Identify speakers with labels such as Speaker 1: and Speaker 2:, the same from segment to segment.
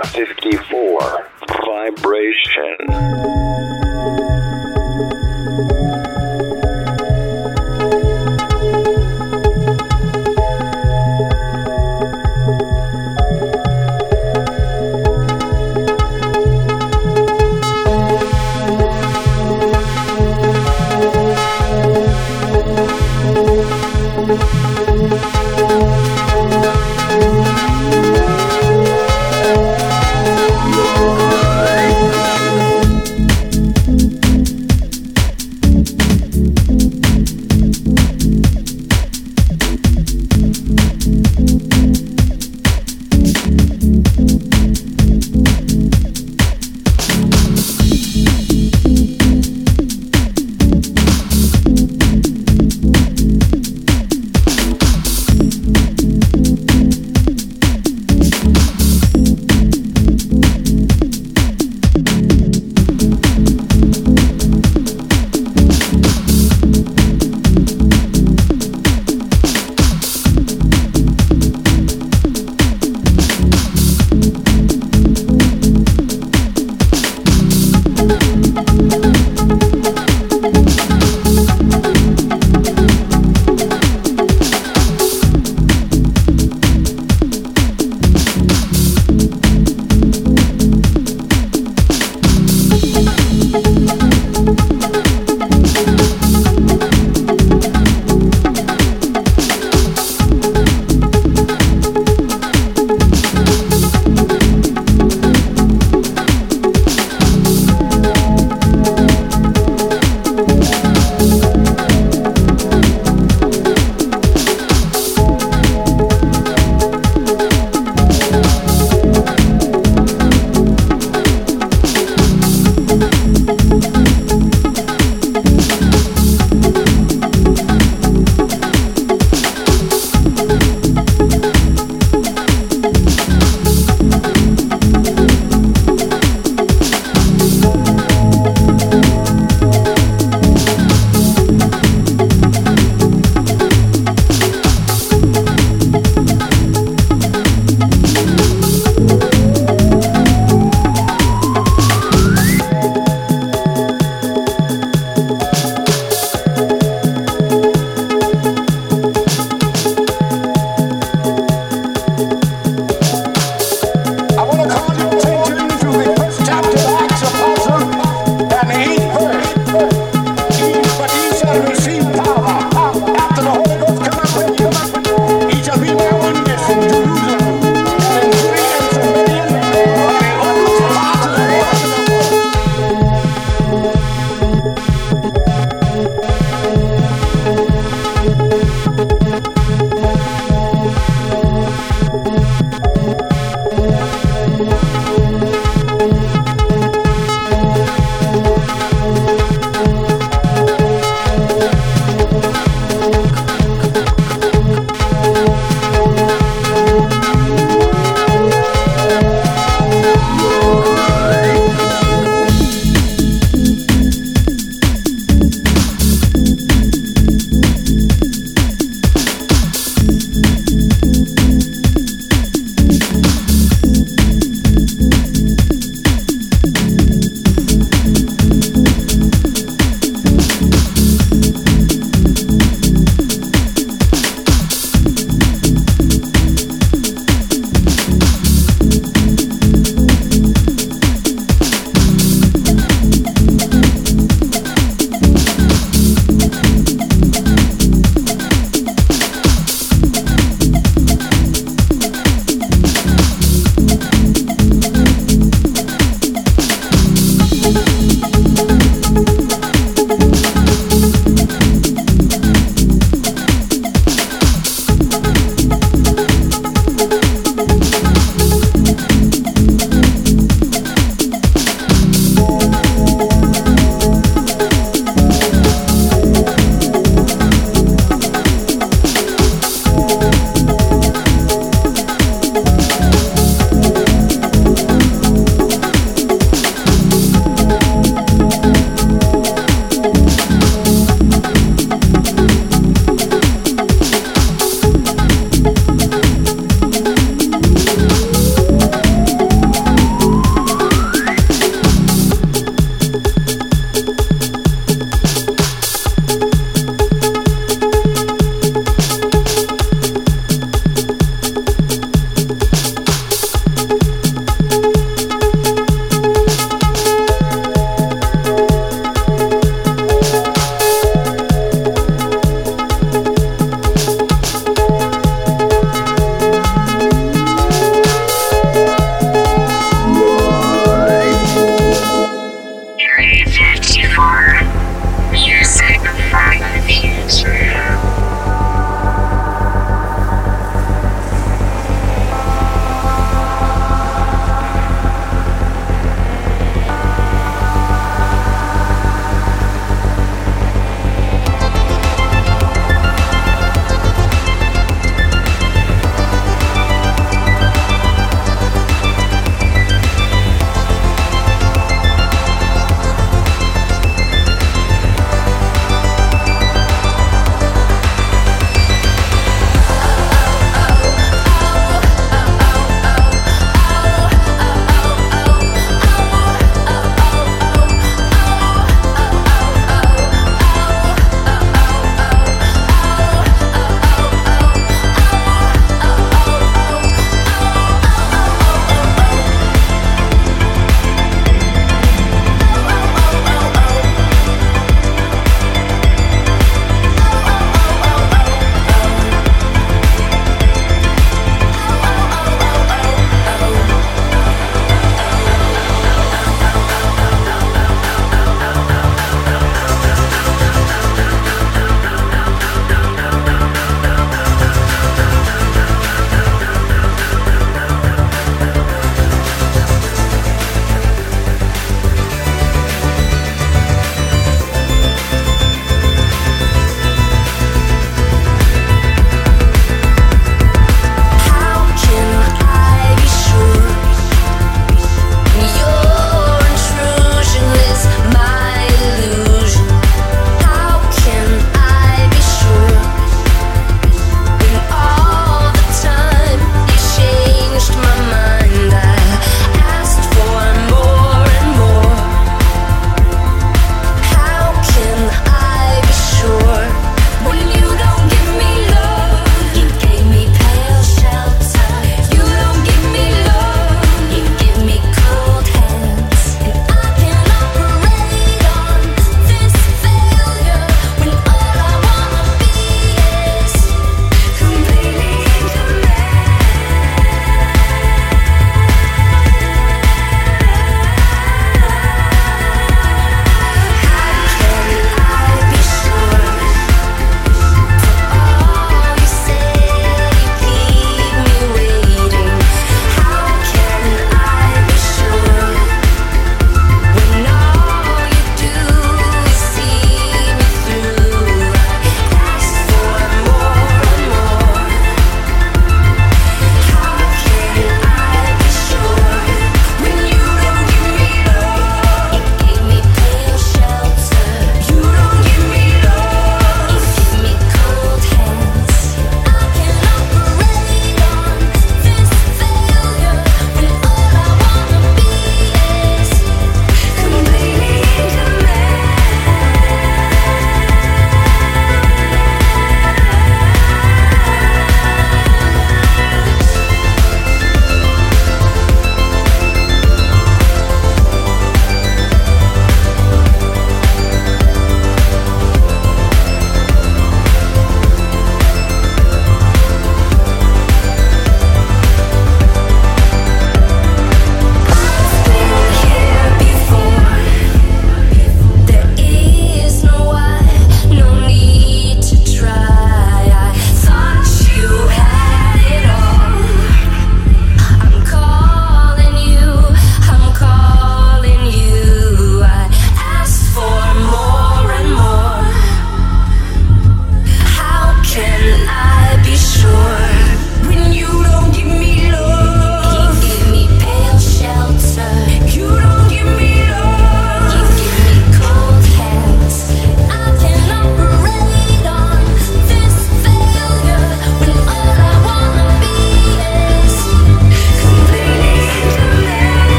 Speaker 1: 54 Vibration.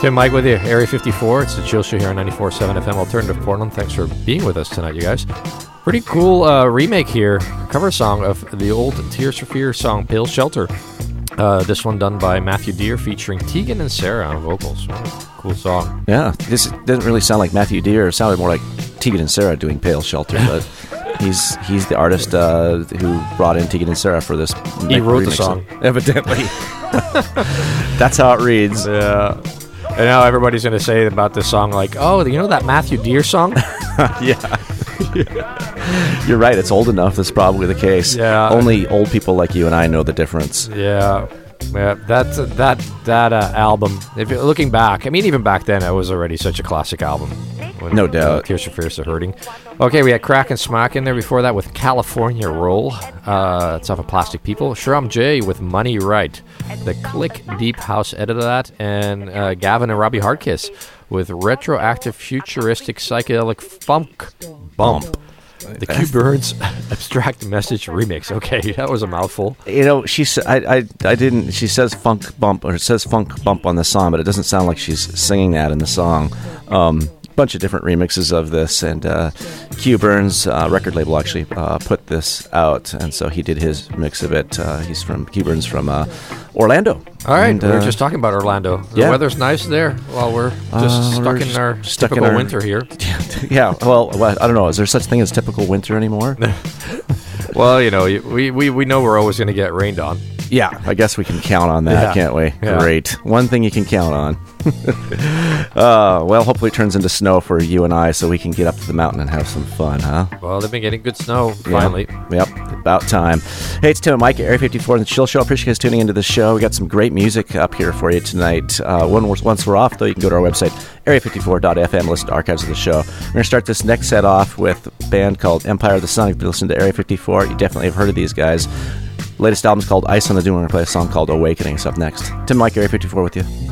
Speaker 1: Tim Mike with you, Area 54. It's the Chill Show here on 94.7 FM Alternative Portland. Thanks for being with us tonight, you guys. Pretty cool remake here, cover song of the old Tears for Fears song, Pale Shelter. This one done by Matthew Deere featuring Tegan and Sarah on vocals. What a cool song.
Speaker 2: Yeah, this doesn't really sound like Matthew Deere. It sounded more like Tegan and Sarah doing Pale Shelter, but he's the artist who brought in Tegan and Sarah for this.
Speaker 1: He wrote the song.
Speaker 2: Evidently. That's how it reads.
Speaker 1: Yeah. And now everybody's going to say about this song, like, oh, you know that Matthew Deere song?
Speaker 2: Yeah. You're right. It's old enough. That's probably the case.
Speaker 1: Yeah.
Speaker 2: Only old people like you and I know the difference.
Speaker 1: Yeah. Yeah, that album, if you're looking back, I mean, even back then, it was already such a classic album.
Speaker 2: No doubt.
Speaker 1: Tears for Fears are hurting. Okay, we had Crack and Smack in there before that with California Roll. It's off of Plastic People. Shram J with Money Right. The Click Deep House edit of that. And Gavin and Robbie Hardkiss with Retroactive Futuristic Psychedelic Funk Bump. The Q Burns Abstract Message Remix. Okay, that was a mouthful.
Speaker 2: You know, she didn't. She says funk bump, or it says funk bump on the song, but it doesn't sound like she's singing that in the song. Bunch of different remixes of this, and Q Burns record label actually put this out, and so he did his mix of it. He's from Q Burns from Orlando.
Speaker 1: All right,
Speaker 2: and,
Speaker 1: we were just talking about Orlando. The weather's nice there while we're just stuck in our typical winter here.
Speaker 2: Yeah, well, I don't know. Is there such thing as typical winter anymore?
Speaker 1: Well, you know, we know we're always going to get rained on.
Speaker 2: Yeah, I guess we can count on that, can't we?
Speaker 1: Yeah.
Speaker 2: Great. One thing you can count on. Well, hopefully it turns into snow for you and I so we can get up to the mountain and have some fun, huh?
Speaker 1: Well, they've been getting good snow, finally.
Speaker 2: Yep, about time. Hey, it's Tim and Mike at Area 54 and the Chill Show. I appreciate you guys tuning into the show. We got some great music up here for you tonight. Once we're off, though, you can go to our website, area54.fm, listen to archives of the show. We're going to start this next set off with a band called Empire of the Sun. If you listen to Area 54, you definitely have heard of these guys. Latest album's called Ice on the Dune. We're going to play a song called Awakening. So up next, Tim and Mike, Area 54 with you.